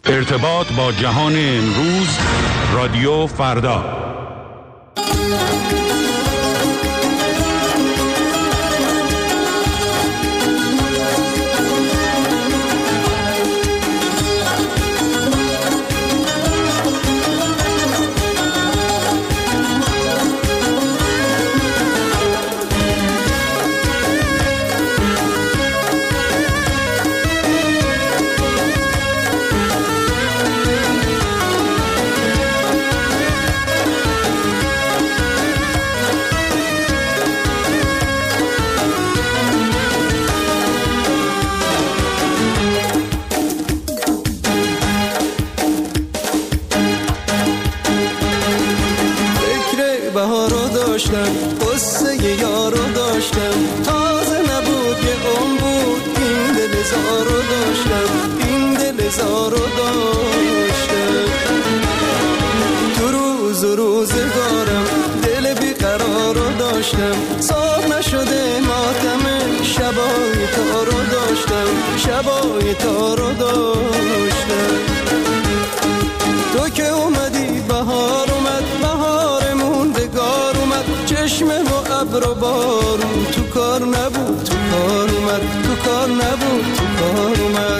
ارتباط با جهان امروز، رادیو فردا. قصه یارو داشتم، تازه نبود یه عمر بود، این دل زارو داشتم، این دل زارو داشتم. تو روز و روزگارم دل بیقرارو داشتم، صاف نشده ماتم شبای تا رو داشتم، شبای تا رو داشتم. تو که اومدی بهار اومد، بهارمون بگار اومد، چشمه و ابر و بارون تو کار نبود، تو کار اومد، تو کار نبود، تو کار اومد.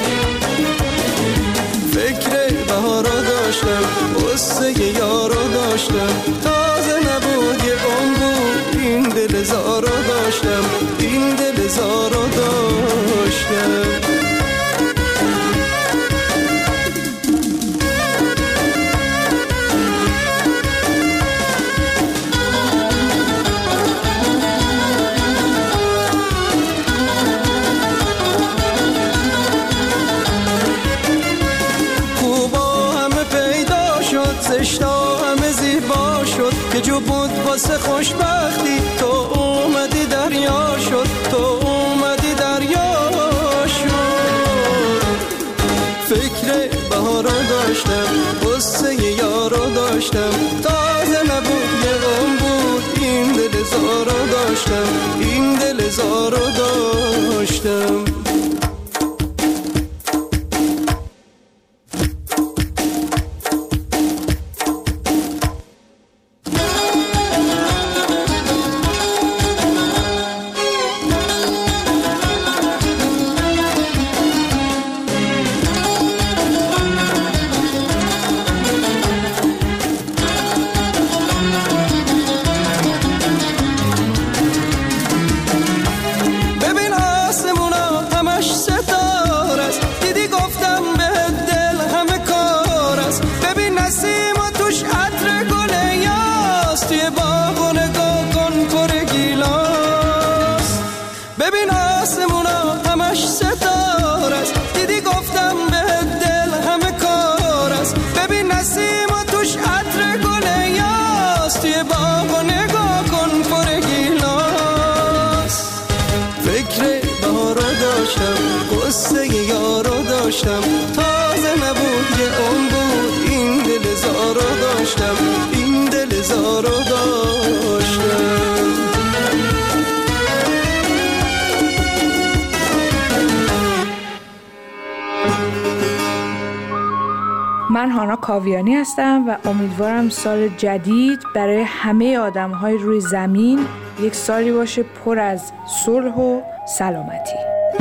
فکر بهارو داشتم، قصه یارو داشتم، تازه نبود یه عمر بود، این دل زارو داشتم، این دل زارو داشتم. زشتا همه زیبا شد، که جو بود واسه خوشبختی، تو اومدی دریا شد، تو اومدی دریا شد. فکر بهارو داشتم، قصه یارو داشتم، تازه نبود یه غم بود، این دل زارو داشتم، این دل زارو داشتم. تازه نبود یه عمر بود، این دل زارو داشتم، این دل زارو داشتم. من هانا کاویانی هستم و امیدوارم سال جدید برای همه آدم‌های روی زمین یک سالی باشه پر از صلح و سلامتی.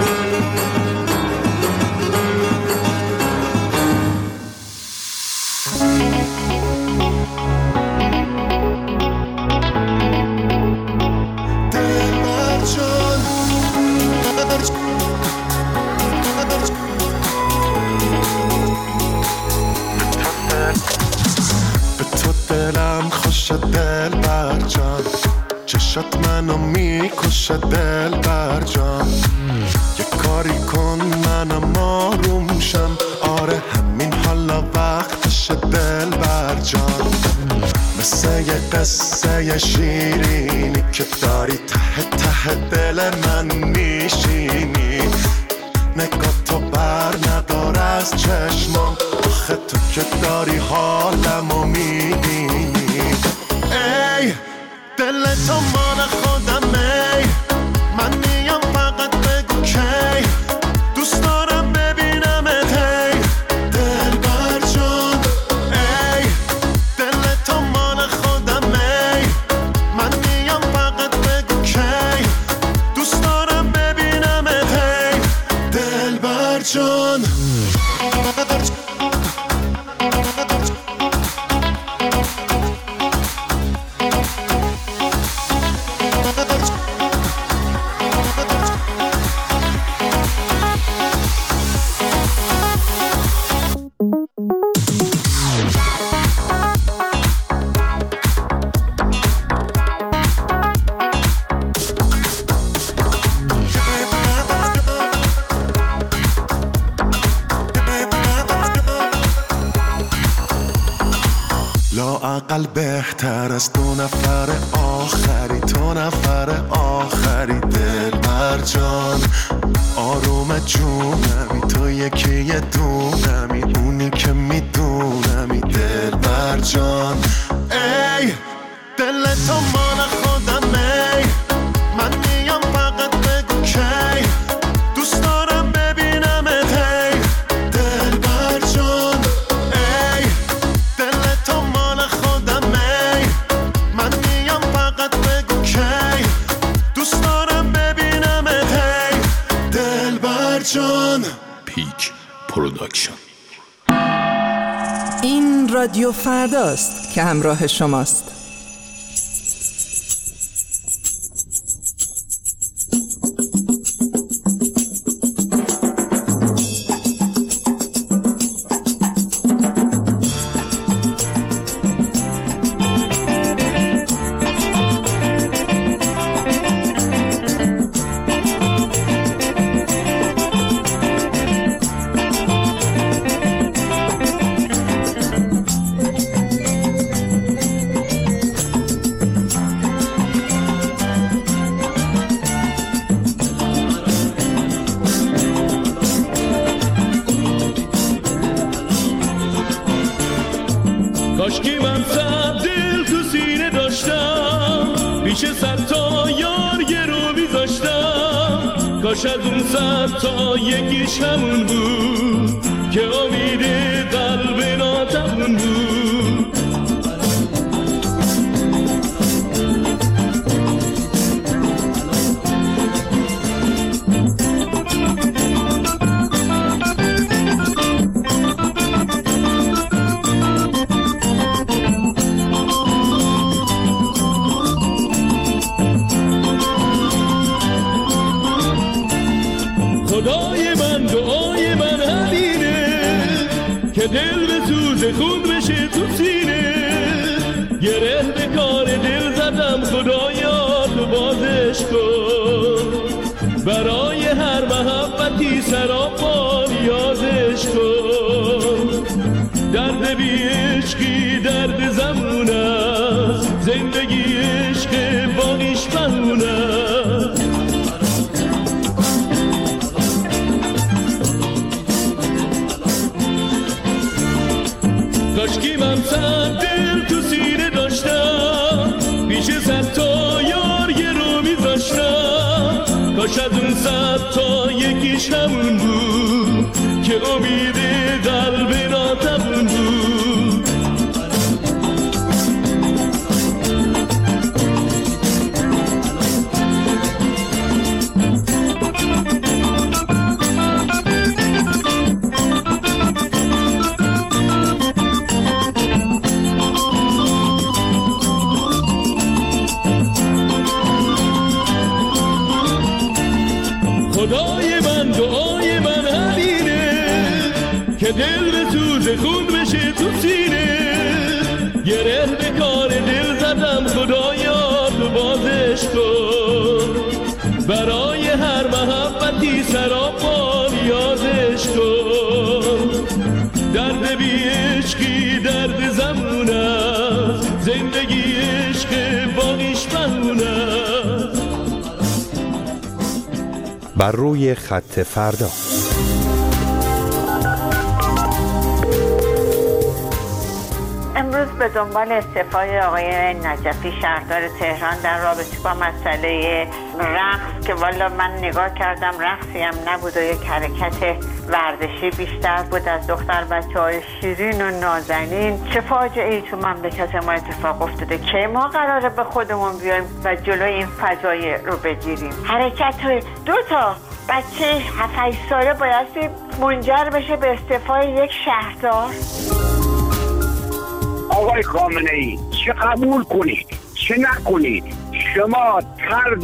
دل بر جان چشات منو میکشه دل بر جان، یه کاری کن منم آروم شم، آره همین حالا وقتشه دل بر جان. مثل یه قصه شیرینی که داری ته ته دل من میشینی، نگاه تو بر ندار از چشمام، آخه تو که داری حالمو میبینی. ای دل تو مال خودمه، من میام فقط بگو کی، دوست دارم ببینمت. هی لااقل بهتر از دو نفر آخری، تو نفر آخری دلبر جان. آروم جونمی تو یکی دونمی، اونی که میدونمی دلبر جان. ای دل تو مال خودمه، من میام فقط بگو کی دوست دارم ببینمت. هی دلبر جان، ای دل تو مال خودمه، من میام فقط بگو کی دوست دارم ببینمت. هی دلبر جان. پیک پروداکشن. این رادیو فرداست که همراه شماست. کاشکی من صد دل تو سینه داشتم، پیش صد تا یار گرو میذاشتم. کاش از اون صد تا یکیش همون بود که امید قلب ناتمون بود. خدای من دعای من همینه که دل به سوز خون بشه تو سینه. گره به کار دل زدم خدایا تو بازش کن، برای هر محبتی سراپا یادش کن. درد بی عشقی درد زمون است، زندگی عشق باقیش بهونه است. کاشکی من صد دل تو سینه داشتم، پیش صد تا یار گرو میذاشتم. کاش از اون صد تا یکیش همون بود که امید قلب ناتمون بود. خدای من دعای من همینه که دل به سوز خون بشه تو سینه. گره به کار دل زدم خدایا تو بازش کن، برای هر محبتی سراپا یادش کن. درد بی عشقی درد زمون است، زندگی عشق باقیش بهونه است. بر روی خط فردا. امروز به دنبال استعفای آقای نجفی شهردار تهران در رابطه با مسئله رقص که والا من نگاه کردم رقصی هم نبود و یک حرکت ورزشی بیشتر بود از دختر بچه‌های شیرین و نازنین. چه فاجعه‌ای تو مملکت ما اتفاق افتاده که ما قراره به خودمون بیایم و جلوی این فجایع رو بگیریم. حرکت دو تا بچه 7-8 ساله بایستی منجر بشه به استعفای یک شهردار؟ آقای خامنه‌ای چه قبول کنید چه نکنید، شما طرد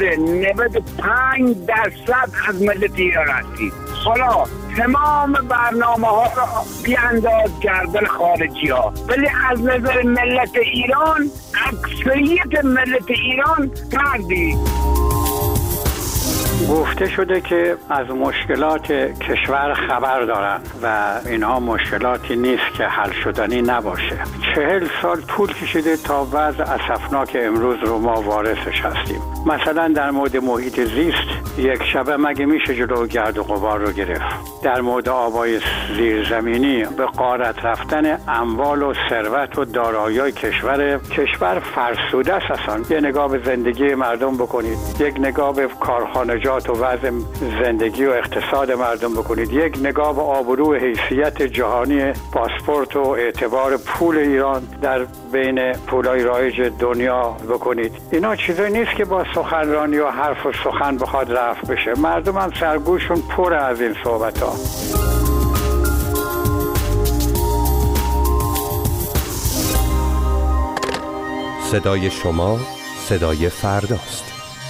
95% از ملت ایران هستید. حالا تمام برنامه ها را بیانداز گردن خارجی ها، ولی از نظر ملت ایران، اکثریت ملت ایران طردید. گفته شده که از مشکلات کشور خبر دارن و اینها مشکلاتی نیست که حل شدنی نباشه. 40 سال طول کشیده تا وضع اسفناک امروز رو ما وارثش هستیم. مثلا در مورد محیط زیست یک شبه مگه میشه جلو گرد و غبار رو گرفت؟ در مورد آبای زیرزمینی به غارت رفتن اموال و ثروت و دارایی‌های کشور فرسوده است. اصلا یه نگاه به زندگی مردم بکنید، یک نگاه به کارخانجات و وضع زندگی و اقتصاد مردم بکنید، یک نگاه به آبرو و حیثیت جهانی پاسپورت و اعتبار پول ایران در بین پولای رایج دنیا بکنید. اینا چیزایی نیست که با سخنرانی و حرف و سخن بخواد رفع بشه. مردم هم سرگوشون پر از این صحبت ها. صدای شما صدای فرداست.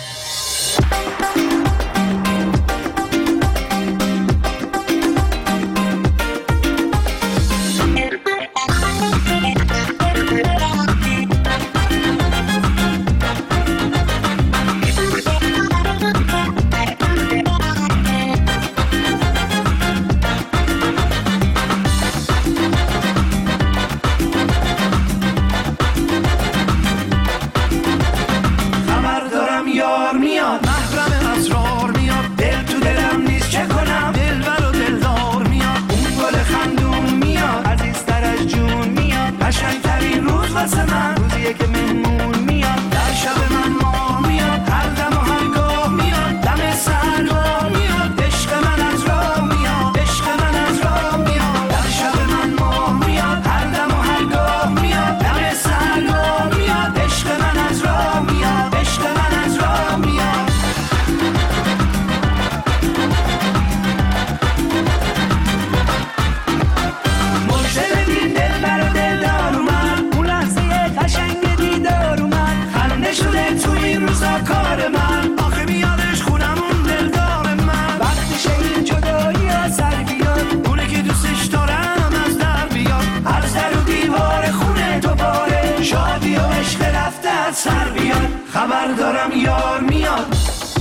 خبر دارم یار میاد.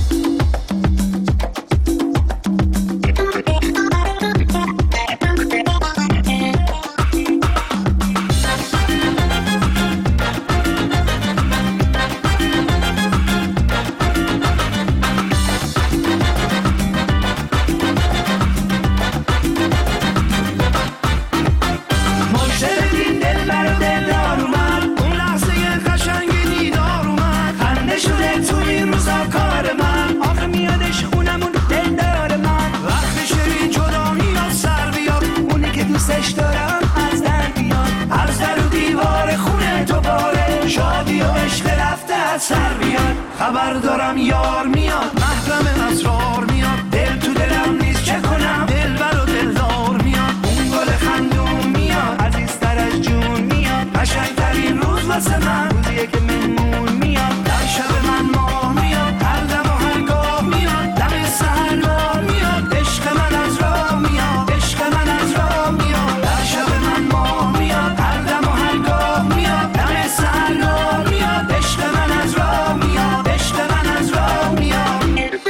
خبر دارم یار میاد، محرم اسرار میاد، دل تو دلم نیست چه کنم، دلبر و دلدار میاد، اون گل خندون میاد، عزیزتر از جون میاد، قشنگترین روز واسه من روزیه که مهمون میاد، در شب من ماه میاد، هر دم و هر گاه میاد، دم سحرگاه میاد، عشق من از راه میاد، عشق من از راه میاد، در شب من ماه میاد، هر دم و هر گاه میاد، دم سحرگاه میاد، عشق من از راه میاد، عشق من از راه میاد.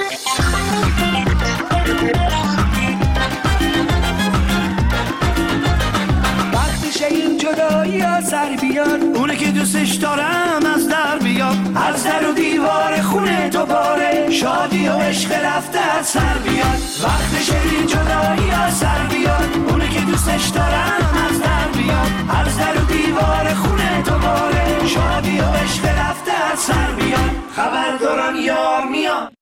وقتش این جدایی ها سر بیاد، اونه که دوستش دارم از در بیاد، از در و دیوار خونه دوباره شادی و عشق رفته از سر بیاد. وقتش این جدایی ها سر بیاد، اونه که دوستش دارم از در بیاد، از در و دیوار خونه دوباره شادی و عشق رفته از سر بیاد. خبر دارم یار میاد.